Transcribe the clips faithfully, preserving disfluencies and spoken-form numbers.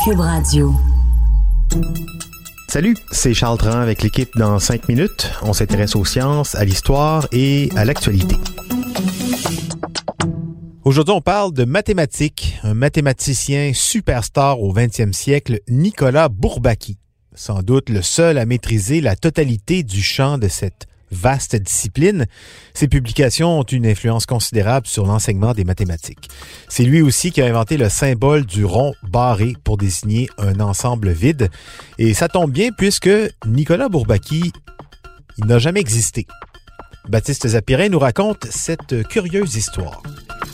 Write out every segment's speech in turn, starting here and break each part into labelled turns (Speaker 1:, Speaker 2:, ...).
Speaker 1: Cube Radio.
Speaker 2: Salut, c'est Charles Tran avec l'équipe dans cinq minutes. On s'intéresse aux sciences, à l'histoire et à l'actualité. Aujourd'hui, on parle de mathématiques. Un mathématicien superstar au vingtième siècle, Nicolas Bourbaki. Sans doute le seul à maîtriser la totalité du champ de cette vaste discipline. Ses publications ont une influence considérable sur l'enseignement des mathématiques. C'est lui aussi qui a inventé le symbole du rond barré pour désigner un ensemble vide. Et ça tombe bien puisque Nicolas Bourbaki, il n'a jamais existé. Baptiste Zapirin nous raconte cette curieuse histoire.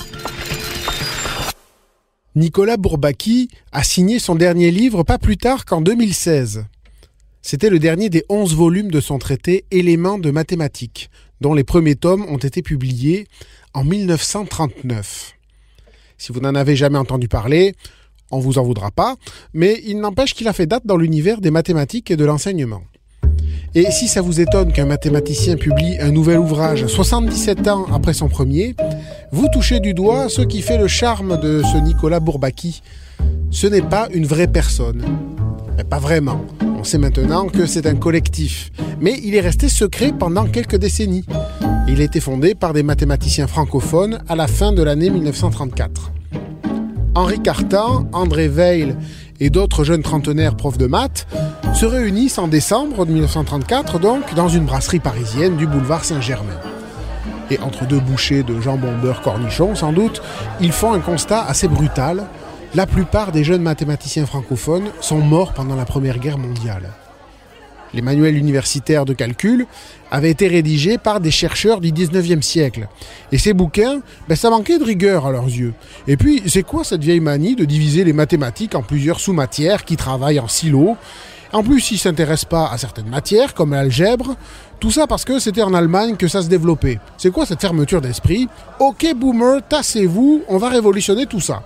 Speaker 3: Nicolas Bourbaki a signé son dernier livre pas plus tard qu'en deux mille seize. C'était le dernier des onze volumes de son traité « Éléments de mathématiques », dont les premiers tomes ont été publiés en dix-neuf cent trente-neuf. Si vous n'en avez jamais entendu parler, on vous en voudra pas, mais il n'empêche qu'il a fait date dans l'univers des mathématiques et de l'enseignement. Et si ça vous étonne qu'un mathématicien publie un nouvel ouvrage soixante-dix-sept ans après son premier, vous touchez du doigt ce qui fait le charme de ce Nicolas Bourbaki. Ce n'est pas une vraie personne. Mais pas vraiment. On sait maintenant que c'est un collectif. Mais il est resté secret pendant quelques décennies. Il a été fondé par des mathématiciens francophones à la fin de l'année dix-neuf cent trente-quatre. Henri Cartan, André Weil et d'autres jeunes trentenaires profs de maths se réunissent en décembre dix-neuf cent trente-quatre, donc, dans une brasserie parisienne du boulevard Saint-Germain. Et entre deux bouchées de jambon beurre cornichon, sans doute, ils font un constat assez brutal. La plupart des jeunes mathématiciens francophones sont morts pendant la Première Guerre mondiale. Les manuels universitaires de calcul avaient été rédigés par des chercheurs du dix-neuvième siècle. Et ces bouquins, ben, ça manquait de rigueur à leurs yeux. Et puis, c'est quoi cette vieille manie de diviser les mathématiques en plusieurs sous-matières qui travaillent en silo ? En plus, ils ne s'intéressent pas à certaines matières, comme l'algèbre. Tout ça parce que c'était en Allemagne que ça se développait. C'est quoi cette fermeture d'esprit ? Ok, boomer, tassez-vous, on va révolutionner tout ça.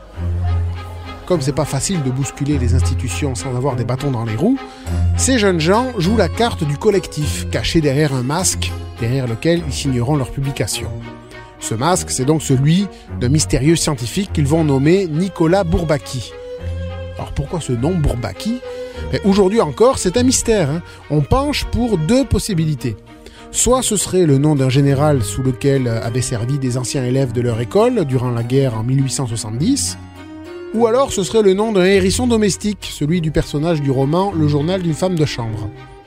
Speaker 3: Comme c'est pas facile de bousculer les institutions sans avoir des bâtons dans les roues, ces jeunes gens jouent la carte du collectif, caché derrière un masque, derrière lequel ils signeront leur publication. Ce masque, c'est donc celui d'un mystérieux scientifique qu'ils vont nommer Nicolas Bourbaki. Alors pourquoi ce nom Bourbaki ? Mais aujourd'hui encore, c'est un mystère. Hein. On penche pour deux possibilités. Soit ce serait le nom d'un général sous lequel avaient servi des anciens élèves de leur école durant la guerre en dix-huit cent soixante-dix, ou alors ce serait le nom d'un hérisson domestique, celui du personnage du roman Le journal d'une femme de chambre.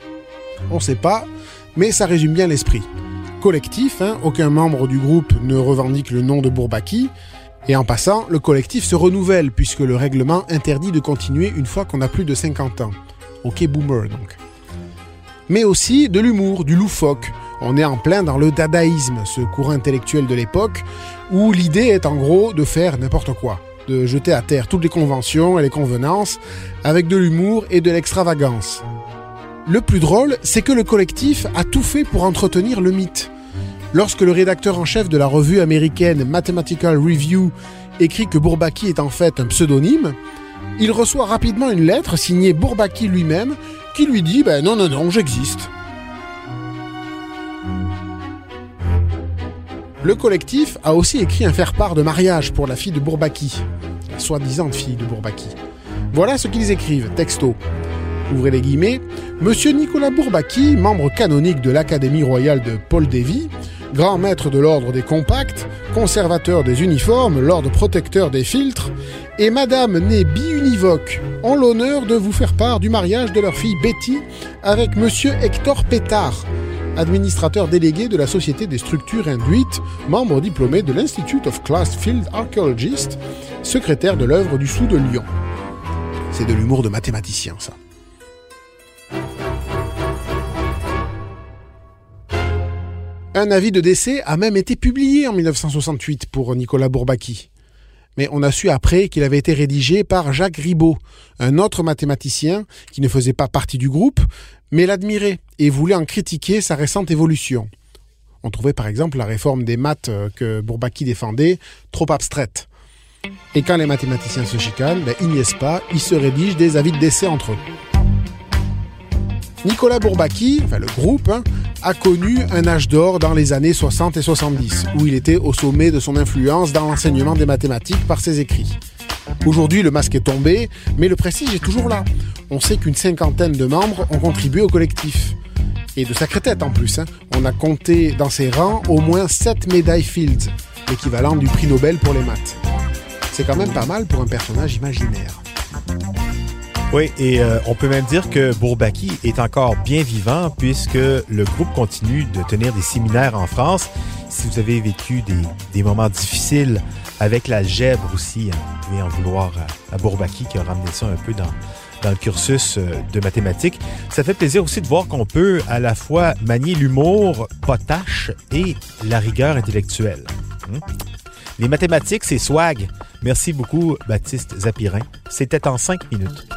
Speaker 3: On sait pas, mais ça résume bien l'esprit. Collectif, hein, aucun membre du groupe ne revendique le nom de Bourbaki, et en passant, le collectif se renouvelle puisque le règlement interdit de continuer une fois qu'on a plus de cinquante ans. Ok boomer donc. Mais aussi de l'humour, du loufoque. On est en plein dans le dadaïsme, ce courant intellectuel de l'époque, où l'idée est en gros de faire n'importe quoi. De jeter à terre toutes les conventions et les convenances avec de l'humour et de l'extravagance. Le plus drôle, c'est que le collectif a tout fait pour entretenir le mythe. Lorsque le rédacteur en chef de la revue américaine Mathematical Review écrit que Bourbaki est en fait un pseudonyme, il reçoit rapidement une lettre signée Bourbaki lui-même qui lui dit ben « non, non, non, j'existe ». Le collectif a aussi écrit un faire-part de mariage pour la fille de Bourbaki, la soi-disant fille de Bourbaki. Voilà ce qu'ils écrivent, texto. Ouvrez les guillemets. Monsieur Nicolas Bourbaki, membre canonique de l'Académie royale de Paul Davy, grand maître de l'ordre des compacts, conservateur des uniformes, l'ordre protecteur des filtres, et madame née biunivoque ont l'honneur de vous faire part du mariage de leur fille Betty avec monsieur Hector Pétard, administrateur délégué de la Société des structures induites, membre diplômé de l'Institute of Class Field Archaeologists, secrétaire de l'œuvre du Sceau de Lyon. C'est de l'humour de mathématicien, ça. Un avis de décès a même été publié en dix-neuf cent soixante-huit pour Nicolas Bourbaki. Mais on a su après qu'il avait été rédigé par Jacques Ribot, un autre mathématicien qui ne faisait pas partie du groupe, mais l'admirait et voulait en critiquer sa récente évolution. On trouvait par exemple la réforme des maths que Bourbaki défendait trop abstraite. Et quand les mathématiciens se chicanent, ben, ils niaisent pas, ils se rédigent des avis de décès entre eux. Nicolas Bourbaki, enfin le groupe, hein, a connu un âge d'or dans les années soixante et soixante-dix, où il était au sommet de son influence dans l'enseignement des mathématiques par ses écrits. Aujourd'hui, le masque est tombé, mais le prestige est toujours là. On sait qu'une cinquantaine de membres ont contribué au collectif. Et de sacrées têtes en plus. Hein. On a compté dans ses rangs au moins sept médailles Fields, l'équivalent du prix Nobel pour les maths. C'est quand même pas mal pour un personnage imaginaire.
Speaker 2: Oui, et euh, on peut même dire que Bourbaki est encore bien vivant puisque le groupe continue de tenir des séminaires en France. Si vous avez vécu des, des moments difficiles avec l'algèbre aussi, hein, vous pouvez en vouloir à, à Bourbaki qui a ramené ça un peu dans, dans le cursus de mathématiques. Ça fait plaisir aussi de voir qu'on peut à la fois manier l'humour potache et la rigueur intellectuelle. Hum? Les mathématiques, c'est swag. Merci beaucoup, Baptiste Zapirin. C'était en cinq minutes.